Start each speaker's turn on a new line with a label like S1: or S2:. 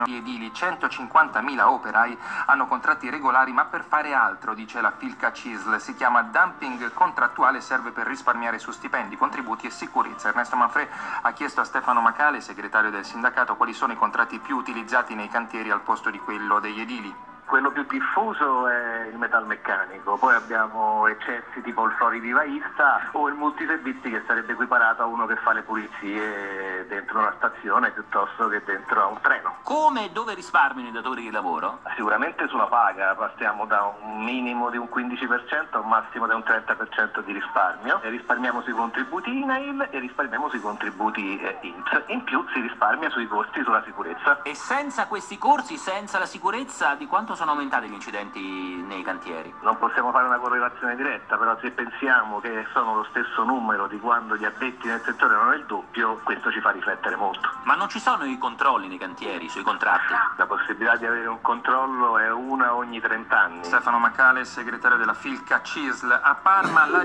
S1: Gli edili, 150.000 operai hanno contratti regolari ma per fare altro, dice la Filca CISL. Si chiama dumping contrattuale e serve per risparmiare su stipendi, contributi e sicurezza. Ernesto Manfrè ha chiesto a Stefano Macale, segretario del sindacato, quali sono i contratti più utilizzati nei cantieri al posto di quello degli edili.
S2: Quello più diffuso è il metalmeccanico, poi abbiamo eccessi tipo il florivivaista o il multiservizi, che sarebbe equiparato a uno che fa le pulizie dentro una stazione piuttosto che dentro a un treno.
S3: Come e dove risparmiano i datori di lavoro?
S2: Sicuramente sulla paga, passiamo da un minimo di un 15% a un massimo di un 30% di risparmio, e risparmiamo sui contributi INAIL e risparmiamo sui contributi INPS. In più si risparmia sui costi sulla sicurezza.
S3: E senza questi corsi, senza la sicurezza, di quanto sono aumentati gli incidenti nei cantieri?
S2: Non possiamo fare una correlazione diretta, però se pensiamo che sono lo stesso numero di quando gli addetti nel settore erano il doppio, questo ci fa riflettere molto.
S3: Ma non ci sono i controlli nei cantieri, sui contratti?
S2: La possibilità di avere un controllo è una ogni 30 anni.
S1: Stefano Macale, segretario della Filca CISL. A Parma la